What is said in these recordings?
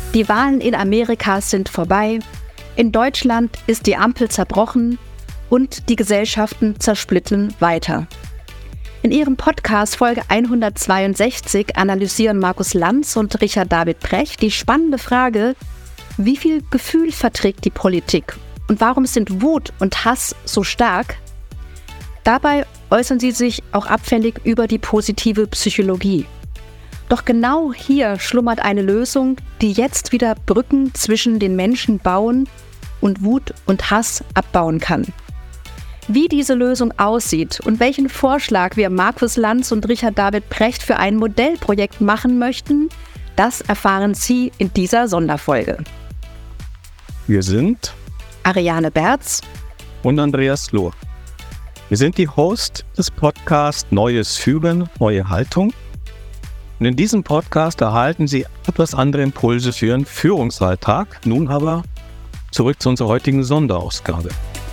Die Wahlen in Amerika sind vorbei, in Deutschland ist die Ampel zerbrochen und die Gesellschaften zersplitten weiter. In ihrem Podcast Folge 162 analysieren Markus Lanz und Richard David Precht die spannende Frage, wie viel Gefühl verträgt die Politik und warum sind Wut und Hass so stark? Dabei äußern sie sich auch abfällig über die positive Psychologie. Doch genau hier schlummert eine Lösung, die jetzt wieder Brücken zwischen den Menschen bauen und Wut und Hass abbauen kann. Wie diese Lösung aussieht und welchen Vorschlag wir Markus Lanz und Richard David Precht für ein Modellprojekt machen möchten, das erfahren Sie in dieser Sonderfolge. Wir sind Ariane Berz und Andreas Lohr. Wir sind die Host des Podcasts Neues Führen, neue Haltung. Und in diesem Podcast erhalten Sie etwas andere Impulse für Ihren Führungsalltag. Nun aber zurück zu unserer heutigen Sonderausgabe.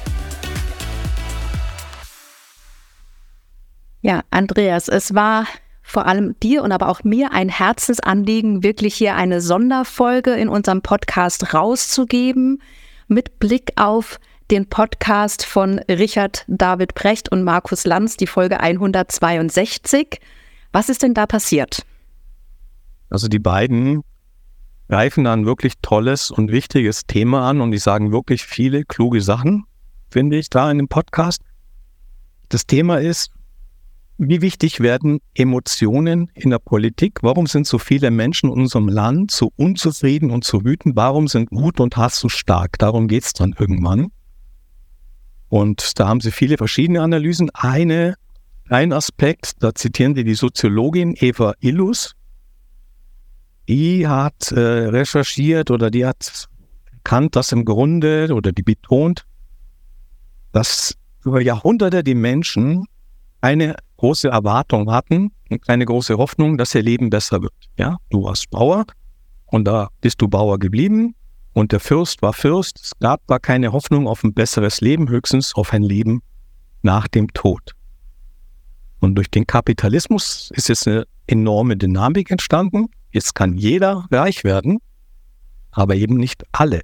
Ja, Andreas, es war vor allem dir und aber auch mir ein Herzensanliegen, wirklich hier eine Sonderfolge in unserem Podcast rauszugeben, mit Blick auf den Podcast von Richard David Precht und Markus Lanz, die Folge 162. Was ist denn da passiert? Also die beiden greifen da ein wirklich tolles und wichtiges Thema an und die sagen wirklich viele kluge Sachen, finde ich, da in dem Podcast. Das Thema ist, wie wichtig werden Emotionen in der Politik? Warum sind so viele Menschen in unserem Land so unzufrieden und so wütend? Warum sind Wut und Hass so stark? Darum geht es dann irgendwann. Und da haben sie viele verschiedene Analysen. Ein Aspekt, da zitieren die Soziologin Eva Illus. Die hat recherchiert oder die hat erkannt, dass im Grunde, oder die betont, dass über Jahrhunderte die Menschen eine große Erwartung hatten und eine große Hoffnung, dass ihr Leben besser wird. Ja, du warst Bauer und da bist du Bauer geblieben und der Fürst war Fürst. Es gab da keine Hoffnung auf ein besseres Leben, höchstens auf ein Leben nach dem Tod. Und durch den Kapitalismus ist jetzt eine enorme Dynamik entstanden. Jetzt kann jeder reich werden, aber eben nicht alle.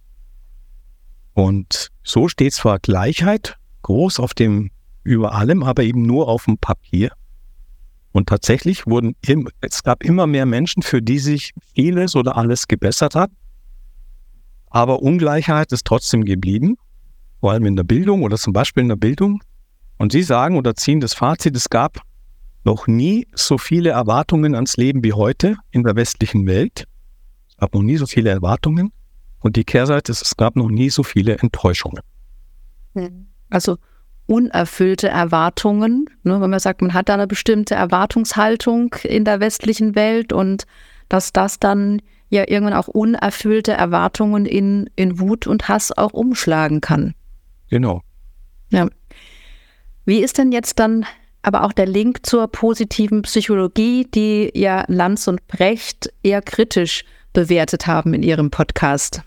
Und so steht zwar Gleichheit groß über allem, aber eben nur auf dem Papier. Und tatsächlich es gab immer mehr Menschen, für die sich vieles oder alles gebessert hat. Aber Ungleichheit ist trotzdem geblieben, vor allem in der Bildung oder zum Beispiel in der Bildung. Und sie sagen oder ziehen das Fazit, es gab noch nie so viele Erwartungen ans Leben wie heute in der westlichen Welt. Es gab noch nie so viele Erwartungen. Und die Kehrseite ist, es gab noch nie so viele Enttäuschungen. Also unerfüllte Erwartungen, ne, wenn man sagt, man hat da eine bestimmte Erwartungshaltung in der westlichen Welt und dass das dann ja irgendwann auch unerfüllte Erwartungen in Wut und Hass auch umschlagen kann. Genau. Ja. Wie ist denn jetzt dann aber auch der Link zur positiven Psychologie, die ja Lanz und Precht eher kritisch bewertet haben in ihrem Podcast?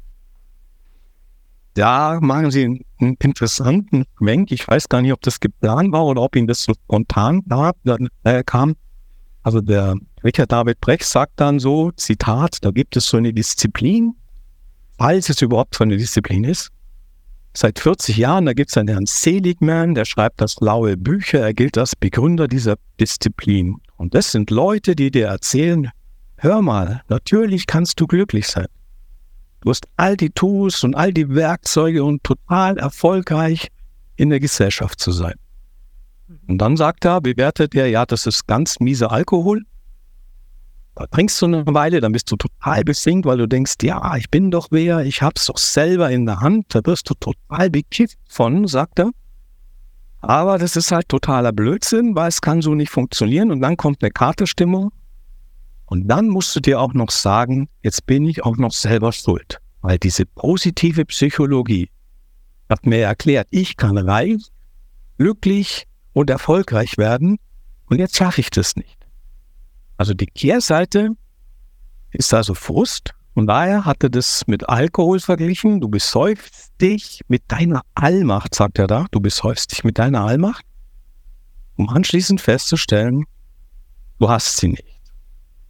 Da machen Sie einen interessanten Schwenk. Ich weiß gar nicht, ob das geplant war oder ob Ihnen das so spontan kam. Also der Richard David Precht sagt dann so, Zitat, da gibt es so eine Disziplin, falls es überhaupt so eine Disziplin ist. Seit 40 Jahren, da gibt es einen Herrn Seligman, der schreibt das blaue Bücher, er gilt als Begründer dieser Disziplin. Und das sind Leute, die dir erzählen, hör mal, natürlich kannst du glücklich sein. Du hast all die Tools und all die Werkzeuge und total erfolgreich in der Gesellschaft zu sein. Und dann bewertet er, ja, das ist ganz mieser Alkohol. Da trinkst du eine Weile, dann bist du total besingt, weil du denkst, ja, ich bin doch wer, ich hab's doch selber in der Hand. Da wirst du total bekifft von, sagt er. Aber das ist halt totaler Blödsinn, weil es kann so nicht funktionieren. Und dann kommt eine Katerstimmung. Und dann musst du dir auch noch sagen, jetzt bin ich auch noch selber schuld. Weil diese positive Psychologie hat mir erklärt, ich kann reich, glücklich und erfolgreich werden und jetzt schaffe ich das nicht. Also die Kehrseite ist also Frust und daher hat er das mit Alkohol verglichen. Du besäufst dich mit deiner Allmacht, sagt er da. Du besäufst dich mit deiner Allmacht, um anschließend festzustellen, du hast sie nicht.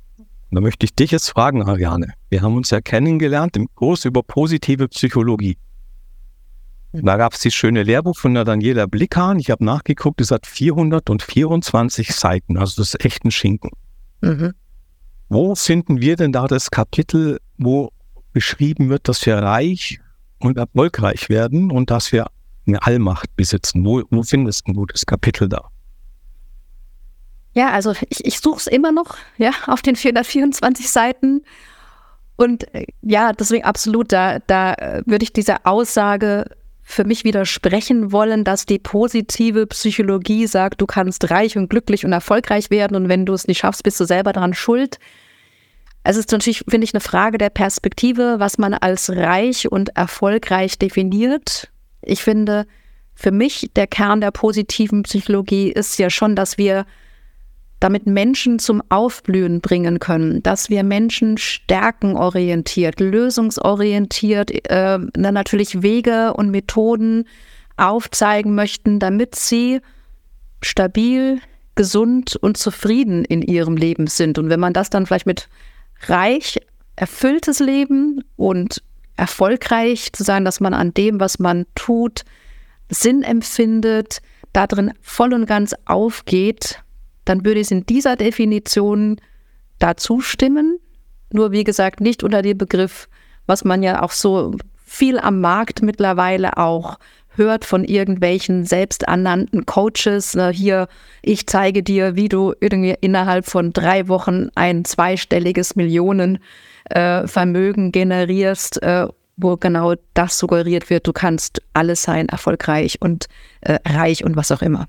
Da möchte ich dich jetzt fragen, Ariane. Wir haben uns ja kennengelernt im Kurs über positive Psychologie. Da gab es dieses schöne Lehrbuch von der Daniela Blickhahn. Ich habe nachgeguckt, es hat 424 Seiten. Also das ist echt ein Schinken. Mhm. Wo finden wir denn da das Kapitel, wo beschrieben wird, dass wir reich und erfolgreich werden und dass wir eine Allmacht besitzen? Wo findest du das Kapitel da? Ja, also ich suche es immer noch, ja, auf den 424 Seiten. Und ja, deswegen absolut, da würde ich dieser Aussage für mich widersprechen wollen, dass die positive Psychologie sagt, du kannst reich und glücklich und erfolgreich werden und wenn du es nicht schaffst, bist du selber daran schuld. Es ist natürlich, finde ich, eine Frage der Perspektive, was man als reich und erfolgreich definiert. Ich finde, für mich der Kern der positiven Psychologie ist ja schon, dass wir damit Menschen zum Aufblühen bringen können, dass wir Menschen stärkenorientiert, lösungsorientiert, natürlich Wege und Methoden aufzeigen möchten, damit sie stabil, gesund und zufrieden in ihrem Leben sind. Und wenn man das dann vielleicht mit reich, erfülltes Leben und erfolgreich zu sagen, dass man an dem, was man tut, Sinn empfindet, darin voll und ganz aufgeht, dann würde ich in dieser Definition dazu stimmen. Nur wie gesagt, nicht unter dem Begriff, was man ja auch so viel am Markt mittlerweile auch hört von irgendwelchen selbsternannten Coaches. Hier, ich zeige dir, wie du irgendwie innerhalb von 3 Wochen ein zweistelliges Millionenvermögen generierst, wo genau das suggeriert wird, du kannst alles sein, erfolgreich und reich und was auch immer.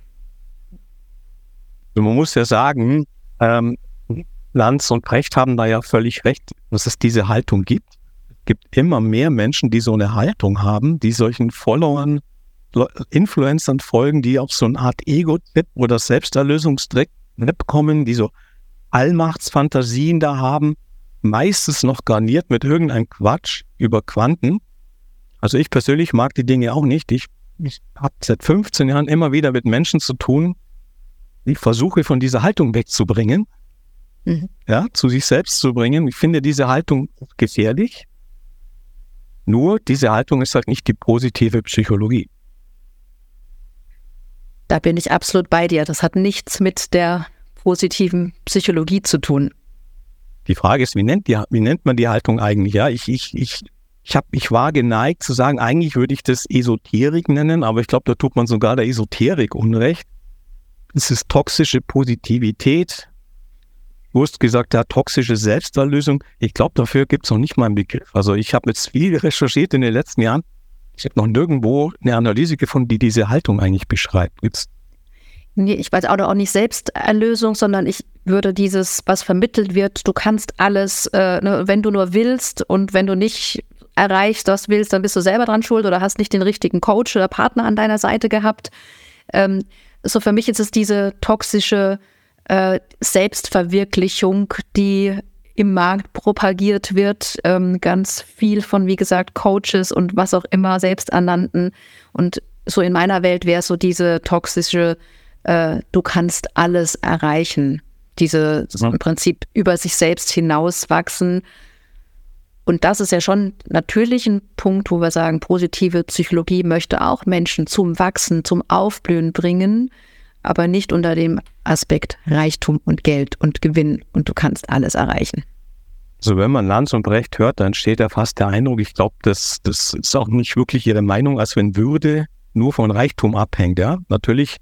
Man muss ja sagen, Lanz und Precht haben da ja völlig recht, dass es diese Haltung gibt. Es gibt immer mehr Menschen, die so eine Haltung haben, die solchen Followern, Influencern folgen, die auf so eine Art Ego-Trip oder Selbsterlösungstrip kommen, die so Allmachtsfantasien da haben, meistens noch garniert mit irgendeinem Quatsch über Quanten. Also ich persönlich mag die Dinge auch nicht. Ich habe seit 15 Jahren immer wieder mit Menschen zu tun, ich versuche von dieser Haltung wegzubringen, ja, zu sich selbst zu bringen. Ich finde diese Haltung gefährlich. Nur diese Haltung ist halt nicht die positive Psychologie. Da bin ich absolut bei dir. Das hat nichts mit der positiven Psychologie zu tun. Die Frage ist, wie nennt man die Haltung eigentlich? Ja, ich war geneigt zu sagen, eigentlich würde ich das Esoterik nennen, aber ich glaube, da tut man sogar der Esoterik Unrecht. Es ist toxische Positivität. Du hast gesagt, ja, toxische Selbsterlösung. Ich glaube, dafür gibt es noch nicht mal einen Begriff. Also ich habe jetzt viel recherchiert in den letzten Jahren. Ich habe noch nirgendwo eine Analyse gefunden, die diese Haltung eigentlich beschreibt. Gibt's? Nee, ich weiß auch nicht Selbsterlösung, sondern ich würde dieses, was vermittelt wird, du kannst alles, wenn du nur willst und wenn du nicht erreichst, was willst, dann bist du selber dran schuld oder hast nicht den richtigen Coach oder Partner an deiner Seite gehabt. So für mich ist es diese toxische Selbstverwirklichung, die im Markt propagiert wird, ganz viel von, wie gesagt, Coaches und was auch immer, Selbsternannten. Und so in meiner Welt wäre es so diese toxische, du kannst alles erreichen, diese im Prinzip über sich selbst hinauswachsen. Und das ist ja schon natürlich ein Punkt, wo wir sagen, positive Psychologie möchte auch Menschen zum Wachsen, zum Aufblühen bringen, aber nicht unter dem Aspekt Reichtum und Geld und Gewinn und du kannst alles erreichen. Also wenn man Lanz und Brecht hört, dann entsteht ja fast der Eindruck, ich glaube, das ist auch nicht wirklich ihre Meinung, als wenn Würde nur von Reichtum abhängt. Ja, natürlich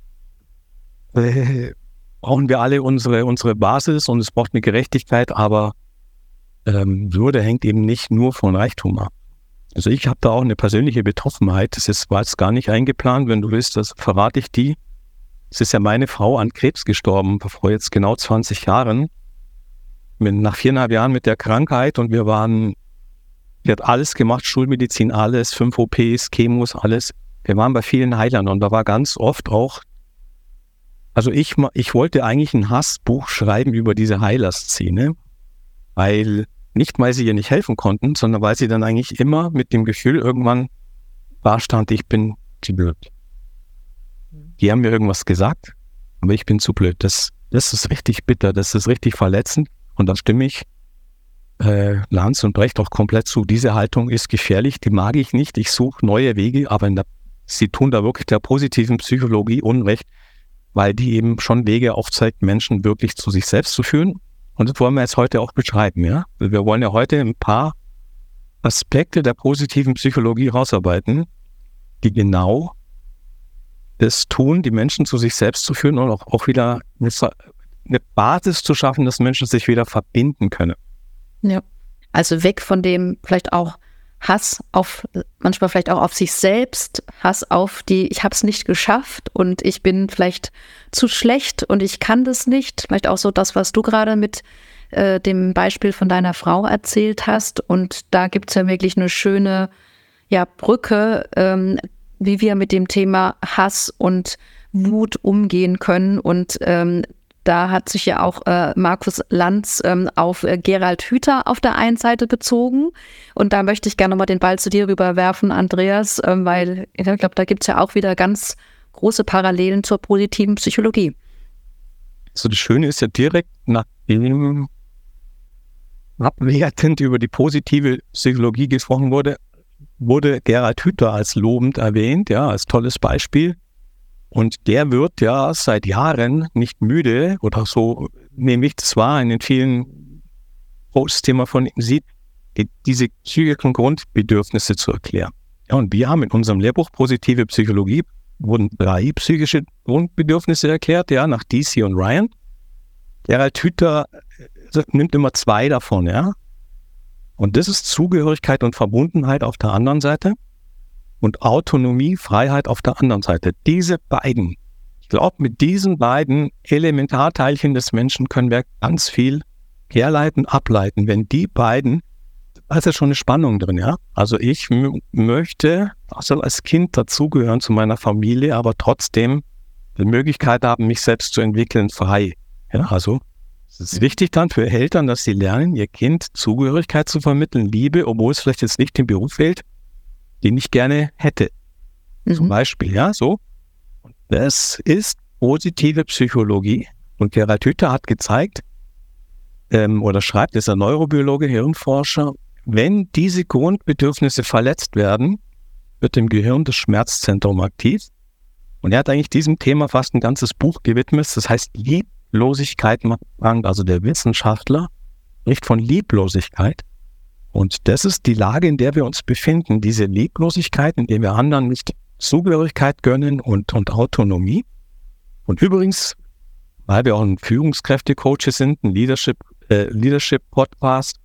brauchen wir alle unsere Basis und es braucht eine Gerechtigkeit, aber Würde hängt eben nicht nur von Reichtum ab. Also ich habe da auch eine persönliche Betroffenheit. War jetzt gar nicht eingeplant. Wenn du willst, das verrate ich die. Es ist ja meine Frau an Krebs gestorben, vor jetzt genau 20 Jahren. Nach 4,5 Jahren mit der Krankheit und wir hat alles gemacht, Schulmedizin, alles, 5 OPs, Chemos, alles. Wir waren bei vielen Heilern und da war ganz oft auch, also ich wollte eigentlich ein Hassbuch schreiben über diese Heilerszene, nicht weil sie ihr nicht helfen konnten, sondern weil sie dann eigentlich immer mit dem Gefühl irgendwann da stand, ich bin zu blöd. Die haben mir irgendwas gesagt, aber ich bin zu blöd. Das ist richtig bitter, das ist richtig verletzend. Und da stimme ich Lanz und Brecht auch komplett zu. Diese Haltung ist gefährlich, die mag ich nicht. Ich suche neue Wege, aber sie tun da wirklich der positiven Psychologie Unrecht, weil die eben schon Wege aufzeigt, Menschen wirklich zu sich selbst zu führen. Und das wollen wir jetzt heute auch beschreiben. Ja? Wir wollen ja heute ein paar Aspekte der positiven Psychologie rausarbeiten, die genau das tun, die Menschen zu sich selbst zu führen und auch wieder eine Basis zu schaffen, dass Menschen sich wieder verbinden können. Ja, also weg von dem vielleicht auch Hass manchmal vielleicht auch auf sich selbst, Hass auf ich habe es nicht geschafft und ich bin vielleicht zu schlecht und ich kann das nicht. Vielleicht auch so das, was du gerade mit dem Beispiel von deiner Frau erzählt hast. Und da gibt es ja wirklich eine schöne Brücke, wie wir mit dem Thema Hass und Wut umgehen können. Und da hat sich ja auch Markus Lanz auf Gerald Hüther auf der einen Seite bezogen. Und da möchte ich gerne nochmal den Ball zu dir rüberwerfen, Andreas, weil ich glaube, da gibt es ja auch wieder ganz große Parallelen zur positiven Psychologie. So, das Schöne ist ja direkt nachdem abwertend über die positive Psychologie gesprochen wurde Gerald Hüther als lobend erwähnt, ja, als tolles Beispiel. Und der wird ja seit Jahren nicht müde oder so, nehme ich das wahr in den vielen Posts, die man von ihm sieht, diese psychischen Grundbedürfnisse zu erklären. Ja, und wir haben in unserem Lehrbuch Positive Psychologie wurden 3 psychische Grundbedürfnisse erklärt, ja, nach DC und Ryan. Gerald Hüther nimmt immer 2 davon, ja. Und das ist Zugehörigkeit und Verbundenheit auf der anderen Seite und Autonomie, Freiheit auf der anderen Seite. Diese beiden, ich glaube, mit diesen beiden Elementarteilchen des Menschen können wir ganz viel herleiten, ableiten. Wenn die beiden, da ist ja schon eine Spannung drin, ja. Also ich möchte also als Kind dazugehören zu meiner Familie, aber trotzdem die Möglichkeit haben, mich selbst zu entwickeln, frei. Ja, also es ist wichtig dann für Eltern, dass sie lernen, ihr Kind Zugehörigkeit zu vermitteln, Liebe, obwohl es vielleicht jetzt nicht den Beruf wählt, den ich gerne hätte. Zum Beispiel, ja, so. Das ist positive Psychologie. Und Gerald Hüther hat gezeigt, oder schreibt, ist ein Neurobiologe, Hirnforscher, wenn diese Grundbedürfnisse verletzt werden, wird im Gehirn das Schmerzzentrum aktiv. Und er hat eigentlich diesem Thema fast ein ganzes Buch gewidmet. Das heißt, Lieblosigkeit macht krank. Also der Wissenschaftler spricht von Lieblosigkeit. Und das ist die Lage, in der wir uns befinden. Diese Lieblosigkeit, in der wir anderen nicht Zugehörigkeit gönnen und Autonomie. Und übrigens, weil wir auch ein Führungskräfte-Coach sind, ein Leadership-Podcast,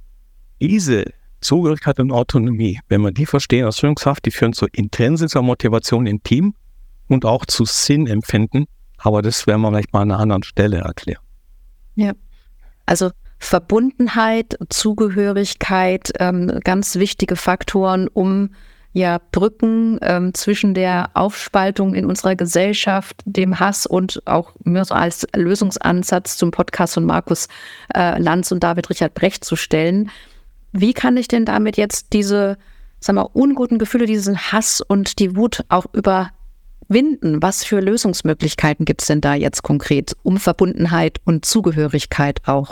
diese Zugehörigkeit und Autonomie, wenn wir die verstehen als Führungskraft, die führen zu intrinsischer Motivation im Team und auch zu Sinnempfinden. Aber das werden wir vielleicht mal an einer anderen Stelle erklären. Ja, also Verbundenheit, Zugehörigkeit, ganz wichtige Faktoren, um Brücken zwischen der Aufspaltung in unserer Gesellschaft, dem Hass und auch so als Lösungsansatz zum Podcast von Markus Lanz und David Richard Brecht zu stellen. Wie kann ich denn damit jetzt diese, unguten Gefühle, diesen Hass und die Wut auch überwinden? Was für Lösungsmöglichkeiten gibt es denn da jetzt konkret, um Verbundenheit und Zugehörigkeit auch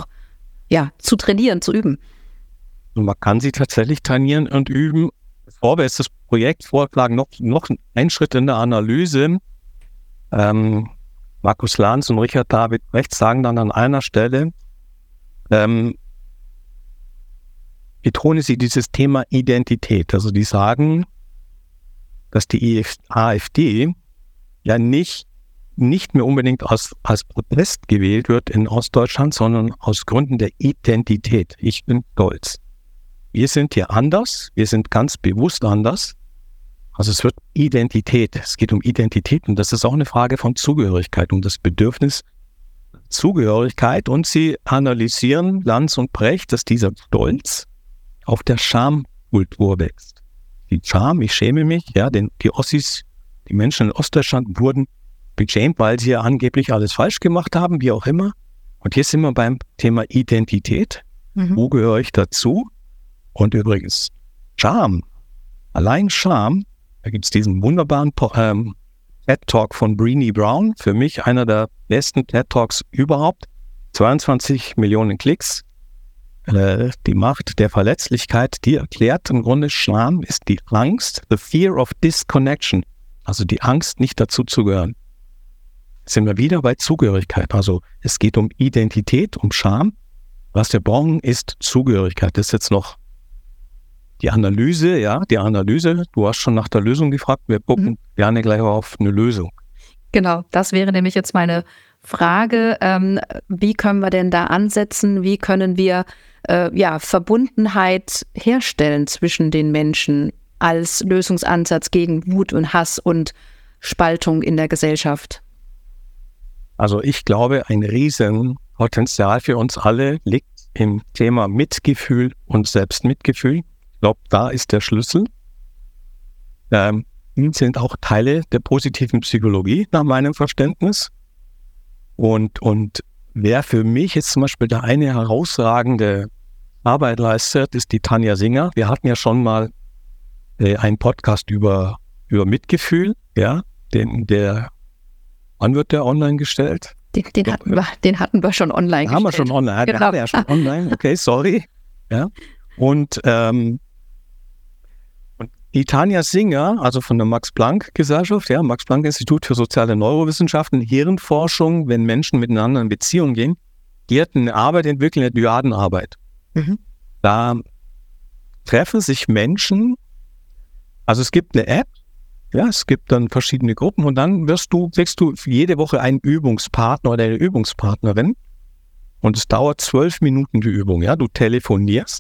zu trainieren, zu üben? Und man kann sie tatsächlich trainieren und üben. Bevor wir jetzt das Projekt vorschlagen, noch einen Schritt in der Analyse. Markus Lanz und Richard David Brecht sagen dann an einer Stelle, betone sie dieses Thema Identität. Also die sagen, dass die AfD ja nicht mehr unbedingt als Protest gewählt wird in Ostdeutschland, sondern aus Gründen der Identität. Ich bin stolz. Wir sind hier anders, wir sind ganz bewusst anders. Also es wird Identität, es geht um Identität und das ist auch eine Frage von Zugehörigkeit, um das Bedürfnis Zugehörigkeit. Und sie analysieren, Lanz und Brecht, dass dieser Stolz auf der Schamkultur wächst. Die Scham, ich schäme mich, die Ossis, die Menschen in Ostdeutschland wurden beschämt, weil sie ja angeblich alles falsch gemacht haben, wie auch immer. Und hier sind wir beim Thema Identität. Wo gehöre ich dazu? Und übrigens, Scham, allein Scham, da gibt es diesen wunderbaren TED-Talk von Brené Brown, für mich einer der besten TED-Talks überhaupt. 22 Millionen Klicks. Die Macht der Verletzlichkeit, die erklärt im Grunde, Scham ist die Angst, the fear of disconnection, also die Angst, nicht dazu zu gehören. Jetzt sind wir wieder bei Zugehörigkeit, also es geht um Identität, um Scham. Was wir brauchen, ist Zugehörigkeit. Das ist jetzt noch die Analyse, du hast schon nach der Lösung gefragt, wir gucken gerne gleich auf eine Lösung. Genau, das wäre nämlich jetzt meine Frage, wie können wir denn da ansetzen, wie können wir Verbundenheit herstellen zwischen den Menschen als Lösungsansatz gegen Wut und Hass und Spaltung in der Gesellschaft? Also ich glaube, ein Riesenpotenzial für uns alle liegt im Thema Mitgefühl und Selbstmitgefühl. Ich glaube, da ist der Schlüssel. Sind auch Teile der positiven Psychologie nach meinem Verständnis. Und wer für mich jetzt zum Beispiel da eine herausragende Arbeit leistet, ist die Tanja Singer. Wir hatten ja schon mal einen Podcast über Mitgefühl, ja, wann wird der online gestellt? Den hatten wir schon online gestellt. Haben wir schon online, genau. Haben wir ja schon online, okay, sorry. Ja. Und die Tanja Singer, also von der Max-Planck-Gesellschaft, Max-Planck-Institut für soziale Neurowissenschaften, Hirnforschung, wenn Menschen miteinander in Beziehung gehen, die hat eine Arbeit entwickelt, eine Dyadenarbeit. Da treffen sich Menschen, also es gibt eine App, es gibt dann verschiedene Gruppen und dann kriegst du jede Woche einen Übungspartner oder eine Übungspartnerin und es dauert 12 Minuten die Übung, du telefonierst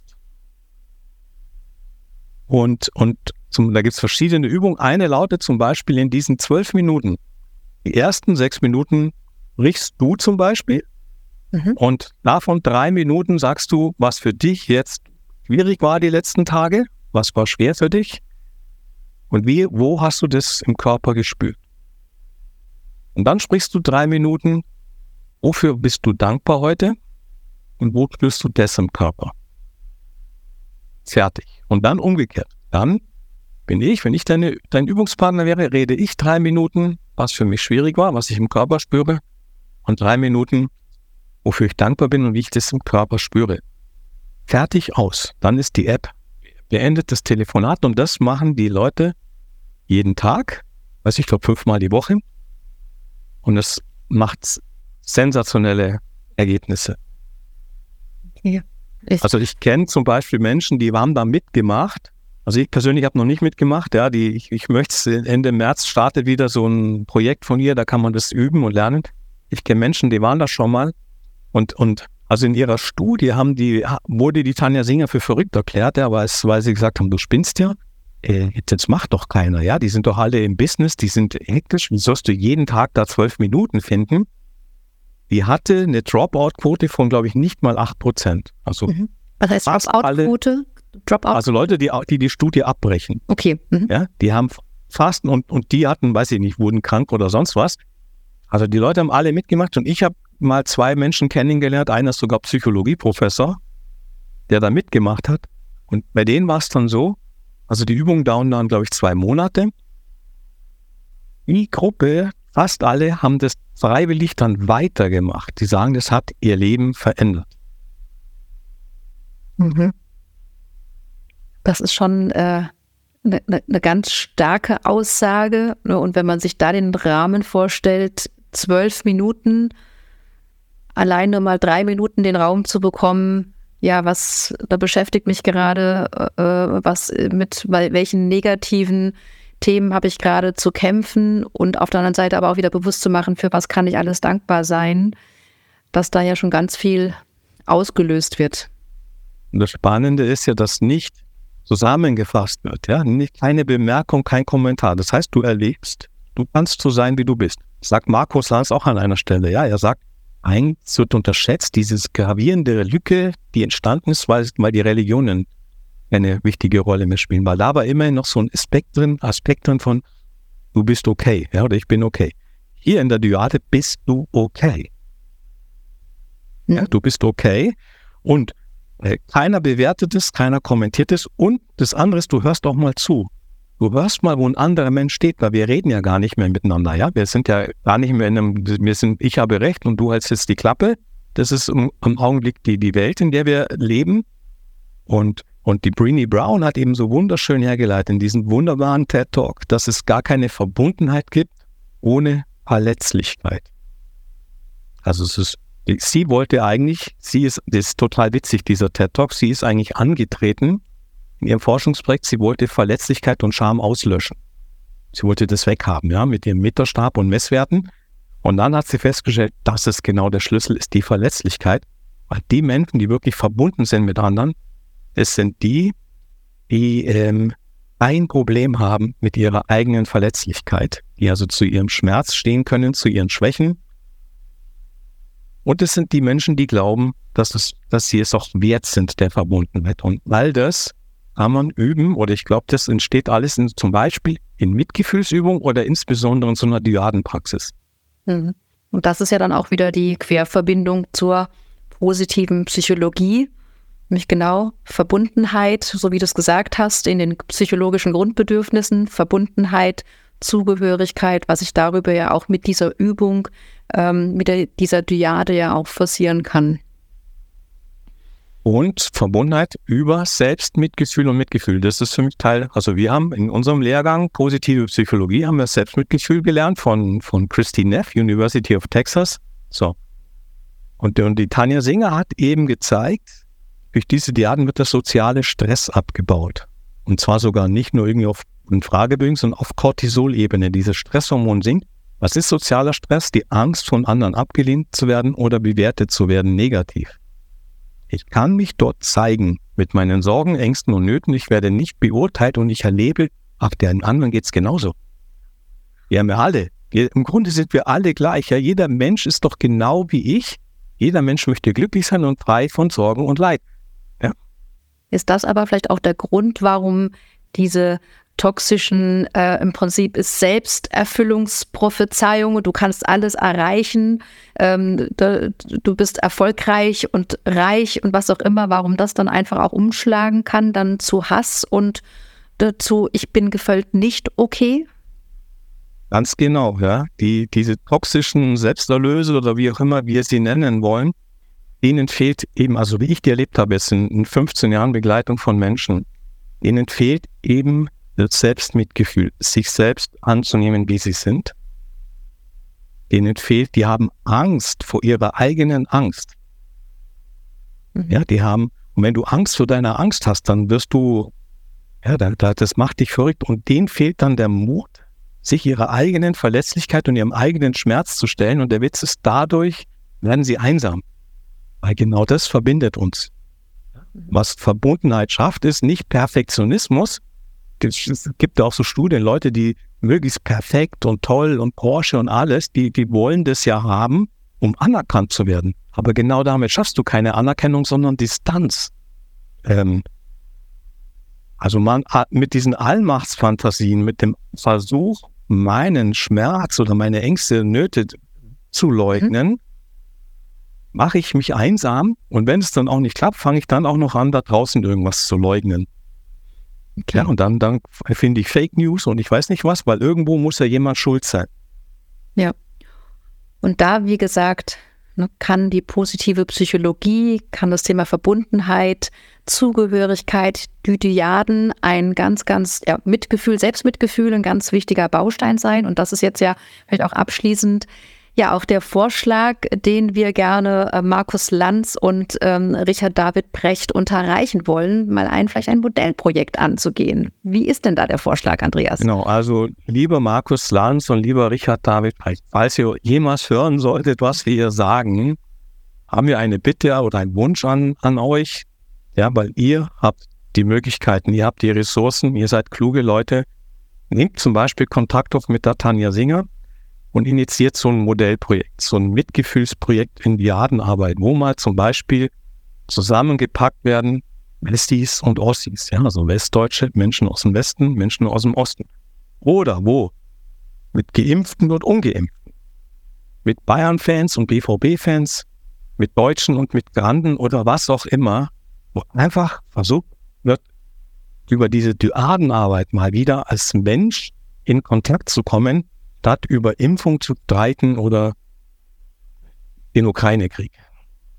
und da gibt es verschiedene Übungen. Eine lautet zum Beispiel in diesen 12 Minuten, die ersten 6 Minuten riechst du zum Beispiel und davon 3 Minuten sagst du, was für dich jetzt schwierig war die letzten Tage, was war schwer für dich und wo hast du das im Körper gespürt. Und dann sprichst du 3 Minuten, wofür bist du dankbar heute und wo spürst du das im Körper. Fertig. Und dann umgekehrt. Dann wenn ich dein Übungspartner wäre, rede ich 3 Minuten, was für mich schwierig war, was ich im Körper spüre und 3 Minuten, wofür ich dankbar bin und wie ich das im Körper spüre. Fertig, aus. Dann ist die App beendet, das Telefonat und das machen die Leute jeden Tag, ich glaube 5-mal die Woche und es macht sensationelle Ergebnisse. Ja, also ich kenne zum Beispiel Menschen, die haben da mitgemacht. Also ich persönlich habe noch nicht mitgemacht, ich möchte Ende März startet wieder so ein Projekt von ihr, da kann man das üben und lernen. Ich kenne Menschen, die waren da schon mal und also in ihrer Studie wurde die Tanja Singer für verrückt erklärt, weil sie gesagt haben, du spinnst ja, jetzt macht doch keiner, die sind doch alle im Business, die sind hektisch, wie sollst du jeden Tag da 12 Minuten finden? Die hatte eine Dropout-Quote von, glaube ich, nicht mal 8%. Also was heißt Dropout-Quote? Also Leute, die Studie abbrechen. Okay. Die haben Fasten und die hatten, weiß ich nicht, wurden krank oder sonst was. Also die Leute haben alle mitgemacht und ich habe mal 2 Menschen kennengelernt, einer ist sogar Psychologieprofessor, der da mitgemacht hat. Und bei denen war es dann so, also die Übungen dauern dann, glaube ich, 2 Monate. Die Gruppe, fast alle, haben das freiwillig dann weitergemacht. Die sagen, das hat ihr Leben verändert. Das ist schon eine ganz starke Aussage. Und wenn man sich da den Rahmen vorstellt, 12 Minuten, allein nur mal 3 Minuten den Raum zu bekommen, da beschäftigt mich gerade, welchen negativen Themen habe ich gerade zu kämpfen und auf der anderen Seite aber auch wieder bewusst zu machen, für was kann ich alles dankbar sein, dass da ja schon ganz viel ausgelöst wird. Und das Spannende ist ja, dass nicht zusammengefasst wird, keine Bemerkung, kein Kommentar. Das heißt, du erlebst, du kannst so sein, wie du bist. Sagt Markus Lanz auch an einer Stelle, er sagt, eigentlich wird unterschätzt, diese gravierende Lücke, die entstanden ist, weil die Religionen eine wichtige Rolle mehr spielen, weil da war immerhin noch so ein Aspekt drin von, du bist okay, oder ich bin okay. Hier in der Dyade bist du okay. Du bist okay und keiner bewertet es, keiner kommentiert es und das andere ist, du hörst auch mal zu. Du hörst mal, wo ein anderer Mensch steht, weil wir reden ja gar nicht mehr miteinander, Wir sind ja gar nicht mehr ich habe Recht und du hältst jetzt die Klappe, Das ist im Augenblick die Welt, in der wir leben. Und die Brené Brown hat eben so wunderschön hergeleitet in diesem wunderbaren TED Talk, dass es gar keine Verbundenheit gibt ohne Verletzlichkeit. Also sie wollte eigentlich, das ist total witzig, dieser TED Talk, sie ist eigentlich angetreten in ihrem Forschungsprojekt, sie wollte Verletzlichkeit und Scham auslöschen. Sie wollte das weghaben, ja, mit ihrem Meterstab und Messwerten. Und dann hat sie festgestellt, dass es genau der Schlüssel ist, die Verletzlichkeit. Weil die Menschen, die wirklich verbunden sind mit anderen, es sind die ein Problem haben mit ihrer eigenen Verletzlichkeit, die also zu ihrem Schmerz stehen können, zu ihren Schwächen. Und es sind die Menschen, die glauben, dass sie es auch wert sind, der Verbundenheit. Und all das kann man üben, oder ich glaube, das entsteht alles zum Beispiel in Mitgefühlsübung oder insbesondere in so einer Dyadenpraxis. Und das ist ja dann auch wieder die Querverbindung zur positiven Psychologie, nämlich genau Verbundenheit, so wie du es gesagt hast, in den psychologischen Grundbedürfnissen, Verbundenheit, Zugehörigkeit, was ich darüber ja auch mit dieser Übung, dieser Dyade ja auch forcieren kann. Und Verbundenheit über Selbstmitgefühl und Mitgefühl. Das ist für mich Teil, also wir haben in unserem Lehrgang Positive Psychologie, haben wir Selbstmitgefühl gelernt von Christine Neff, University of Texas. So. Und die Tanja Singer hat eben gezeigt, durch diese Dyaden wird der soziale Stress abgebaut. Und zwar sogar nicht nur irgendwie auf Fragebögen, sondern auf Cortisol-Ebene. Dieses Stresshormon sinkt. Was ist sozialer Stress? Die Angst, von anderen abgelehnt zu werden oder bewertet zu werden negativ. Ich kann mich dort zeigen mit meinen Sorgen, Ängsten und Nöten. Ich werde nicht beurteilt und ich erlebe, den anderen geht es genauso. Wir haben ja alle. Im Grunde sind wir alle gleich. Ja, jeder Mensch ist doch genau wie ich. Jeder Mensch möchte glücklich sein und frei von Sorgen und Leid. Ja. Ist das aber vielleicht auch der Grund, warum diese toxischen, im Prinzip ist Selbsterfüllungsprophezeiung, du kannst alles erreichen, du bist erfolgreich und reich und was auch immer, warum das dann einfach auch umschlagen kann, dann zu Hass und zu ich bin gefällt nicht okay? Ganz genau, ja. Diese toxischen Selbsterlöse oder wie auch immer wir sie nennen wollen, denen fehlt eben, also wie ich die erlebt habe, jetzt in 15 Jahren Begleitung von Menschen, denen fehlt eben das Selbstmitgefühl, sich selbst anzunehmen, wie sie sind. Denen fehlt, die haben Angst vor ihrer eigenen Angst. Ja, die haben, und wenn du Angst vor deiner Angst hast, dann wirst du, ja, das macht dich verrückt und denen fehlt dann der Mut, sich ihrer eigenen Verletzlichkeit und ihrem eigenen Schmerz zu stellen und der Witz ist, dadurch werden sie einsam. Weil genau das verbindet uns. Was Verbundenheit schafft, ist nicht Perfektionismus. Es gibt ja auch so Studien, Leute, die möglichst perfekt und toll und Porsche und alles, die wollen das ja haben, um anerkannt zu werden. Aber genau damit schaffst du keine Anerkennung, sondern Distanz. Also man mit diesen Allmachtsfantasien, mit dem Versuch, meinen Schmerz oder meine Ängste, Nöte zu leugnen, mache ich mich einsam und wenn es dann auch nicht klappt, fange ich dann auch noch an, da draußen irgendwas zu leugnen. Okay. Ja, und dann finde ich Fake News und ich weiß nicht was, weil irgendwo muss ja jemand schuld sein. Ja. Und da, wie gesagt, kann die positive Psychologie, kann das Thema Verbundenheit, Zugehörigkeit, die Dyaden ein ganz Mitgefühl, Selbstmitgefühl ein ganz wichtiger Baustein sein. Und das ist jetzt ja vielleicht auch abschließend ja auch der Vorschlag, den wir gerne Markus Lanz und Richard David Precht unterreichen wollen, mal vielleicht ein Modellprojekt anzugehen. Wie ist denn da der Vorschlag, Andreas? Genau, also lieber Markus Lanz und lieber Richard David Precht, falls ihr jemals hören solltet, was wir hier sagen, haben wir eine Bitte oder einen Wunsch an euch, ja, weil ihr habt die Möglichkeiten, ihr habt die Ressourcen, ihr seid kluge Leute. Nehmt zum Beispiel Kontakt auf mit der Tanja Singer und initiiert so ein Modellprojekt, so ein Mitgefühlsprojekt in Dyadenarbeit, wo mal zum Beispiel zusammengepackt werden Westies und Ossis, ja, also Westdeutsche, Menschen aus dem Westen, Menschen aus dem Osten. Oder wo? Mit Geimpften und Ungeimpften. Mit Bayern-Fans und BVB-Fans, mit Deutschen und Migranten oder was auch immer, wo einfach versucht wird, über diese Dyadenarbeit mal wieder als Mensch in Kontakt zu kommen, statt über Impfung zu streiten oder den Ukraine-Krieg.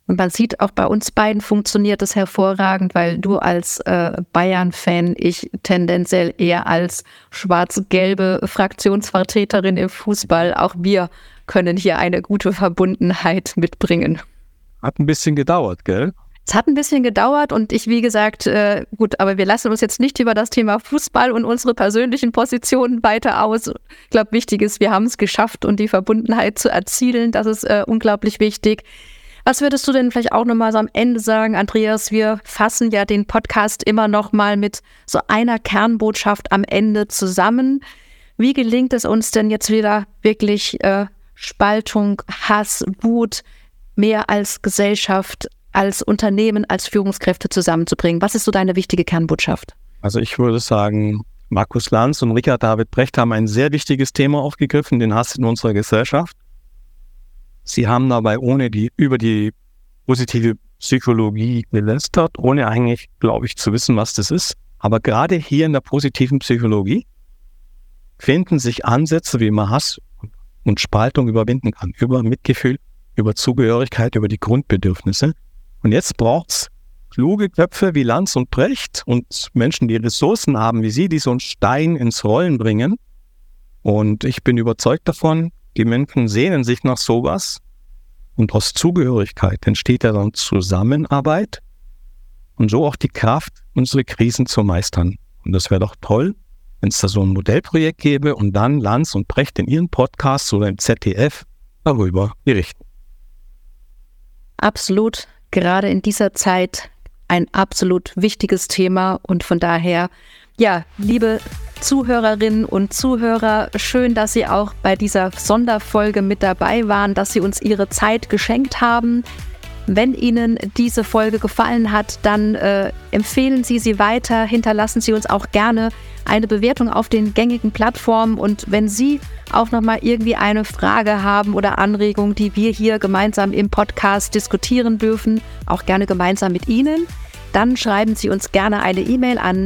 Und man sieht, auch bei uns beiden funktioniert es hervorragend, weil du als Bayern-Fan, ich tendenziell eher als schwarz-gelbe Fraktionsvertreterin im Fußball. Auch wir können hier eine gute Verbundenheit mitbringen. Hat ein bisschen gedauert, gell? Es hat ein bisschen gedauert und ich, wie gesagt, gut, aber wir lassen uns jetzt nicht über das Thema Fußball und unsere persönlichen Positionen weiter aus. Ich glaube, wichtig ist, wir haben es geschafft und die Verbundenheit zu erzielen, das ist unglaublich wichtig. Was würdest du denn vielleicht auch nochmal so am Ende sagen, Andreas? Wir fassen ja den Podcast immer noch mal mit so einer Kernbotschaft am Ende zusammen. Wie gelingt es uns denn jetzt wieder wirklich Spaltung, Hass, Wut mehr als Gesellschaft, als Unternehmen, als Führungskräfte zusammenzubringen? Was ist so deine wichtige Kernbotschaft? Also ich würde sagen, Markus Lanz und Richard David Brecht haben ein sehr wichtiges Thema aufgegriffen, den Hass in unserer Gesellschaft. Sie haben dabei über die positive Psychologie gelästert, ohne eigentlich, glaube ich, zu wissen, was das ist. Aber gerade hier in der positiven Psychologie finden sich Ansätze, wie man Hass und Spaltung überwinden kann. Über Mitgefühl, über Zugehörigkeit, über die Grundbedürfnisse. Und jetzt braucht es kluge Köpfe wie Lanz und Brecht und Menschen, die Ressourcen haben wie Sie, die so einen Stein ins Rollen bringen. Und ich bin überzeugt davon, die Menschen sehnen sich nach sowas und aus Zugehörigkeit entsteht ja dann Zusammenarbeit und so auch die Kraft, unsere Krisen zu meistern. Und das wäre doch toll, wenn es da so ein Modellprojekt gäbe und dann Lanz und Brecht in ihren Podcasts oder im ZDF darüber berichten. Absolut, gerade in dieser Zeit ein absolut wichtiges Thema und von daher, ja, liebe Zuhörerinnen und Zuhörer, schön, dass Sie auch bei dieser Sonderfolge mit dabei waren, dass Sie uns Ihre Zeit geschenkt haben. Wenn Ihnen diese Folge gefallen hat, dann empfehlen Sie sie weiter, hinterlassen Sie uns auch gerne eine Bewertung auf den gängigen Plattformen und wenn Sie auch nochmal irgendwie eine Frage haben oder Anregung, die wir hier gemeinsam im Podcast diskutieren dürfen, auch gerne gemeinsam mit Ihnen, dann schreiben Sie uns gerne eine E-Mail an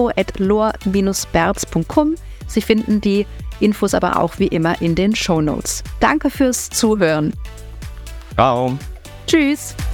info@lor-berz.com. Sie finden die Infos aber auch wie immer in den Shownotes. Danke fürs Zuhören. Ciao. Tschüss.